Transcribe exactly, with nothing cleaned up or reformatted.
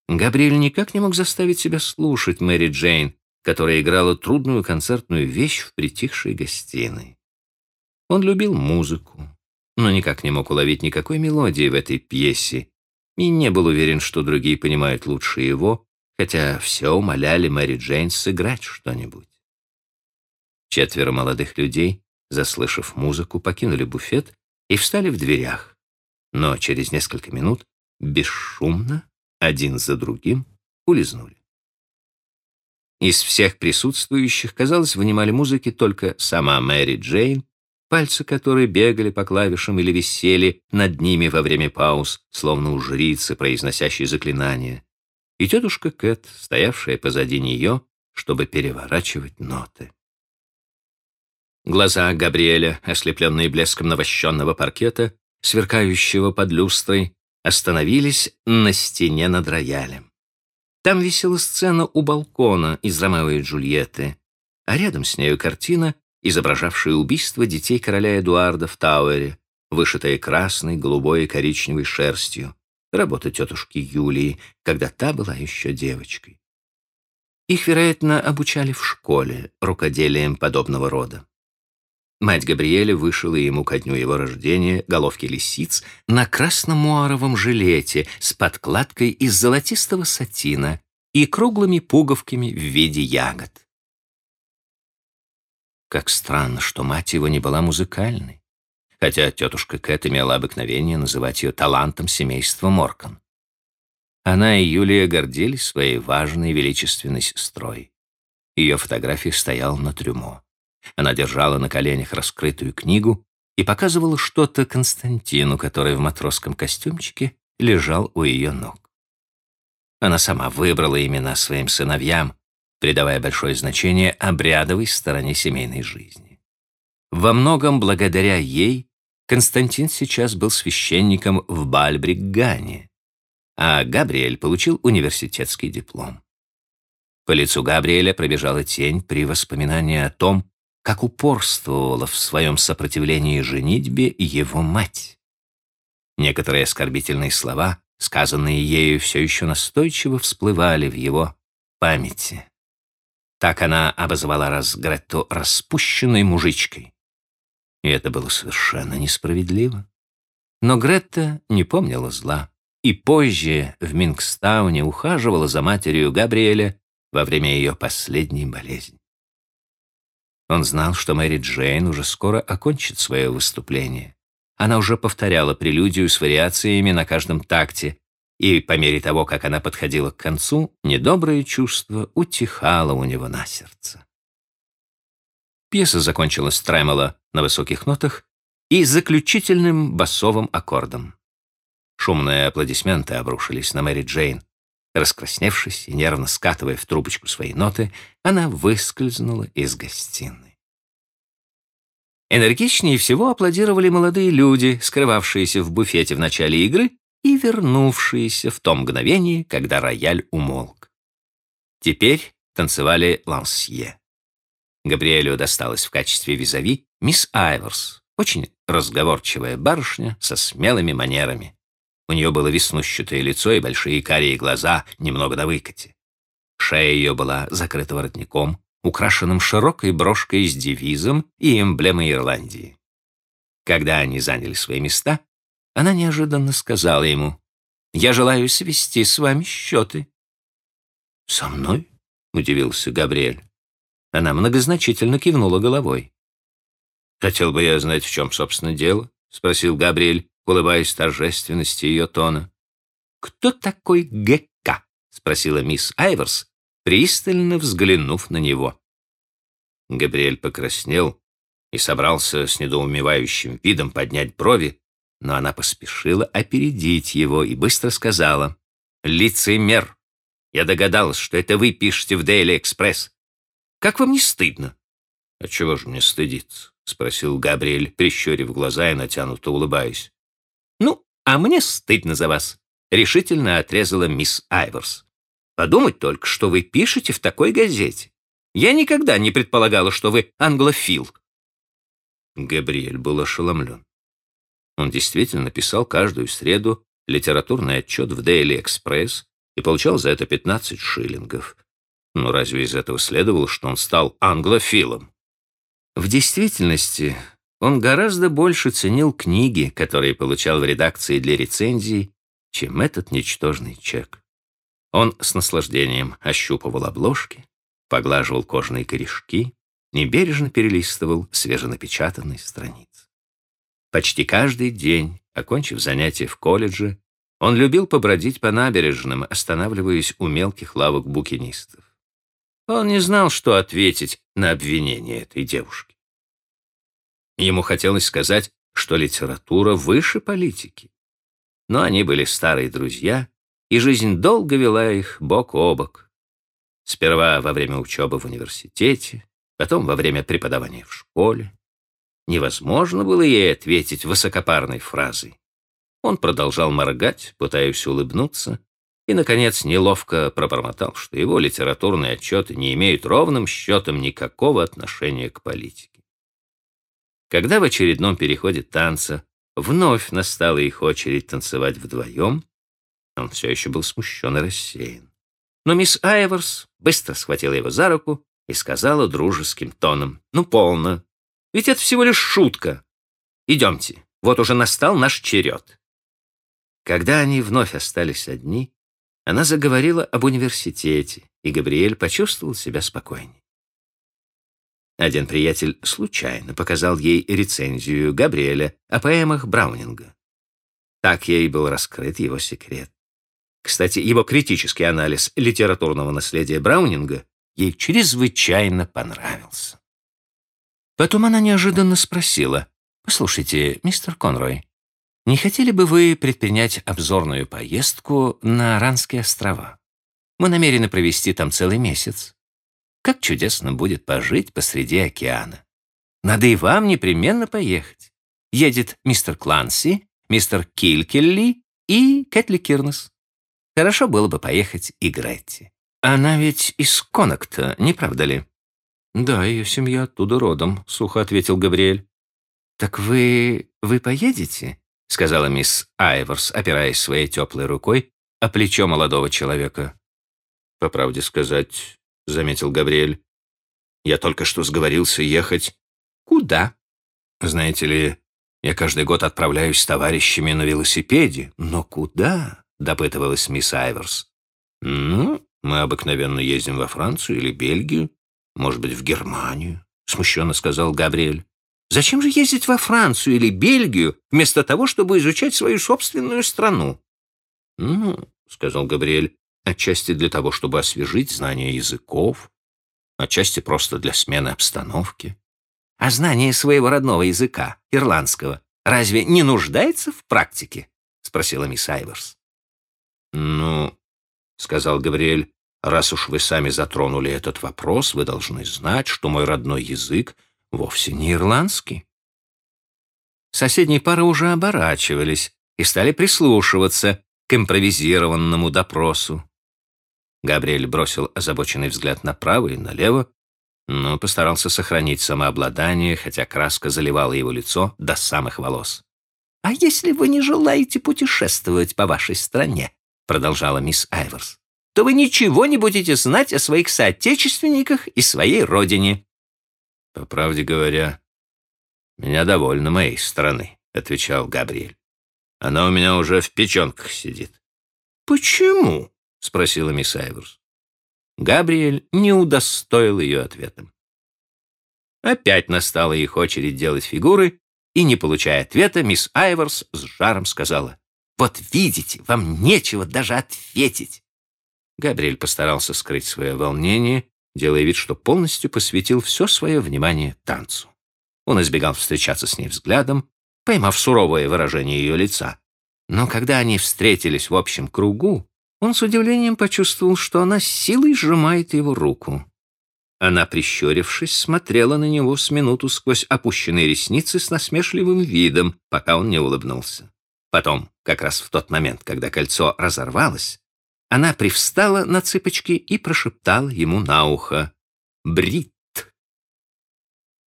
Габриэль никак не мог заставить себя слушать Мэри Джейн, которая играла трудную концертную вещь в притихшей гостиной. Он любил музыку, но никак не мог уловить никакой мелодии в этой пьесе и не был уверен, что другие понимают лучше его, хотя все умоляли Мэри Джейн сыграть что-нибудь. Четверо молодых людей, заслышав музыку, покинули буфет и встали в дверях, но через несколько минут бесшумно, один за другим, улизнули. Из всех присутствующих, казалось, внимали музыки только сама Мэри Джейн, пальцы которой бегали по клавишам или висели над ними во время пауз, словно у жрицы, произносящей заклинания, и тетушка Кэт, стоявшая позади нее, чтобы переворачивать ноты. Глаза Габриэля, ослепленные блеском навощенного паркета, сверкающего под люстрой, остановились на стене над роялем. Там висела сцена у балкона из «Ромео и Джульетты», а рядом с нею картина, изображавшая убийство детей короля Эдуарда в Тауэре, вышитая красной, голубой и коричневой шерстью, работа тетушки Юлии, когда та была еще девочкой. Их, вероятно, обучали в школе рукоделием подобного рода. Мать Габриэля вышила ему ко дню его рождения головки лисиц на красном муаровом жилете с подкладкой из золотистого сатина и круглыми пуговками в виде ягод. Как странно, что мать его не была музыкальной, хотя тетушка Кэт имела обыкновение называть ее талантом семейства Моркан. Она и Юлия гордились своей важной и величественной сестрой. Ее фотография стояла на трюмо. Она держала на коленях раскрытую книгу и показывала что-то Константину, который в матросском костюмчике лежал у ее ног. Она сама выбрала имена своим сыновьям, придавая большое значение обрядовой стороне семейной жизни. Во многом благодаря ей Константин сейчас был священником в Бальбриггане, а Габриэль получил университетский диплом. По лицу Габриэля пробежала тень при воспоминании о том, как упорствовала в своем сопротивлении женитьбе его мать. Некоторые оскорбительные слова, сказанные ею, все еще настойчиво всплывали в его памяти. Так она обозвала раз Гретту распущенной мужичкой. И это было совершенно несправедливо. Но Гретта не помнила зла и позже в Мингстауне ухаживала за матерью Габриэля во время ее последней болезни. Он знал, что Мэри Джейн уже скоро окончит свое выступление. Она уже повторяла прелюдию с вариациями на каждом такте, и по мере того, как она подходила к концу, недоброе чувство утихало у него на сердце. Пьеса закончилась тремоло на высоких нотах и заключительным басовым аккордом. Шумные аплодисменты обрушились на Мэри Джейн. Раскрасневшись и нервно скатывая в трубочку свои ноты, она выскользнула из гостиной. Энергичнее всего аплодировали молодые люди, скрывавшиеся в буфете в начале игры и вернувшиеся в то мгновение, когда рояль умолк. Теперь танцевали лансье. Габриэлю досталась в качестве визави мисс Айворс, очень разговорчивая барышня со смелыми манерами. У нее было веснущатое лицо и большие карие глаза, немного на выкате. Шея ее была закрыта воротником, украшенным широкой брошкой с девизом и эмблемой Ирландии. Когда они заняли свои места, она неожиданно сказала ему: «Я желаю свести с вами счеты». «Со мной?» — удивился Габриэль. Она многозначительно кивнула головой. «Хотел бы я знать, в чем, собственно, дело?» — спросил Габриэль, улыбаясь торжественности ее тона. «Кто такой Г.К.?» — спросила мисс Айворс, пристально взглянув на него. Габриэль покраснел и собрался с недоумевающим видом поднять брови, но она поспешила опередить его и быстро сказала: «Лицемер! Я догадалась, что это вы пишете в Дейли Экспресс. Как вам не стыдно?» «А чего же мне стыдиться?» — спросил Габриэль, прищурив глаза и натянуто улыбаясь. «Ну, а мне стыдно за вас», — решительно отрезала мисс Айворс. «Подумать только, что вы пишете в такой газете. Я никогда не предполагала, что вы англофил». Габриэль был ошеломлен. Он действительно писал каждую среду литературный отчет в Дейли Экспресс и получал за это пятнадцать шиллингов. Ну, разве из этого следовало, что он стал англофилом? В действительности, он гораздо больше ценил книги, которые получал в редакции для рецензий, чем этот ничтожный чек. Он с наслаждением ощупывал обложки, поглаживал кожаные корешки, небережно перелистывал свеженапечатанные страницы. Почти каждый день, окончив занятия в колледже, он любил побродить по набережным, останавливаясь у мелких лавок букинистов. Он не знал, что ответить на обвинение этой девушки. Ему хотелось сказать, что литература выше политики. Но они были старые друзья, и жизнь долго вела их бок о бок. Сперва во время учебы в университете, потом во время преподавания в школе. Невозможно было ей ответить высокопарной фразой. Он продолжал моргать, пытаясь улыбнуться, и, наконец, неловко пробормотал, что его литературные отчеты не имеют ровным счетом никакого отношения к политике. Когда в очередном переходе танца вновь настала их очередь танцевать вдвоем, он все еще был смущен и рассеян. Но мисс Айворс быстро схватила его за руку и сказала дружеским тоном: «Ну, полно, ведь это всего лишь шутка. Идемте, вот уже настал наш черед». Когда они вновь остались одни, она заговорила об университете, и Габриэль почувствовал себя спокойней. Один приятель случайно показал ей рецензию Габриэля о поэмах Браунинга. Так ей был раскрыт его секрет. Кстати, его критический анализ литературного наследия Браунинга ей чрезвычайно понравился. Потом она неожиданно спросила: «Послушайте, мистер Конрой, не хотели бы вы предпринять обзорную поездку на Аранские острова? Мы намерены провести там целый месяц. Как чудесно будет пожить посреди океана. Надо и вам непременно поехать. Едет мистер Кланси, мистер Килкелли и Кэтли Кирнес. Хорошо было бы поехать и Гретти. Она ведь из Коннекта, не правда ли?» «Да, ее семья оттуда родом», — сухо ответил Габриэль. «Так вы... вы поедете?» — сказала мисс Айворс, опираясь своей теплой рукой о плечо молодого человека. «По правде сказать, — заметил Габриэль, — я только что сговорился ехать». «Куда?» «Знаете ли, я каждый год отправляюсь с товарищами на велосипеде». «Но куда?» — допытывалась мисс Айворс. «Ну, мы обыкновенно ездим во Францию или Бельгию, может быть, в Германию», — смущенно сказал Габриэль. «Зачем же ездить во Францию или Бельгию, вместо того, чтобы изучать свою собственную страну?» «Ну, — сказал Габриэль, — отчасти для того, чтобы освежить знание языков, отчасти просто для смены обстановки». «А знание своего родного языка, ирландского, разве не нуждается в практике?» — спросила мисс Айворс. «Ну, — сказал Габриэль, — раз уж вы сами затронули этот вопрос, вы должны знать, что мой родной язык вовсе не ирландский». Соседние пары уже оборачивались и стали прислушиваться к импровизированному допросу. Габриэль бросил озабоченный взгляд направо и налево, но постарался сохранить самообладание, хотя краска заливала его лицо до самых волос. «А если вы не желаете путешествовать по вашей стране, — продолжала мисс Айворс, — то вы ничего не будете знать о своих соотечественниках и своей родине». «По правде говоря, меня довольно моей страны», — отвечал Габриэль. «Она у меня уже в печенках сидит». «Почему?» — спросила мисс Айворс. Габриэль не удостоил ее ответом. Опять настала их очередь делать фигуры, и, не получая ответа, мисс Айворс с жаром сказала: «Вот видите, вам нечего даже ответить». Габриэль постарался скрыть свое волнение, делая вид, что полностью посвятил все свое внимание танцу. Он избегал встречаться с ней взглядом, поймав суровое выражение ее лица. Но когда они встретились в общем кругу, он с удивлением почувствовал, что она с силой сжимает его руку. Она, прищурившись, смотрела на него с минуту сквозь опущенные ресницы с насмешливым видом, пока он не улыбнулся. Потом, как раз в тот момент, когда кольцо разорвалось, она привстала на цыпочки и прошептала ему на ухо: «Брит».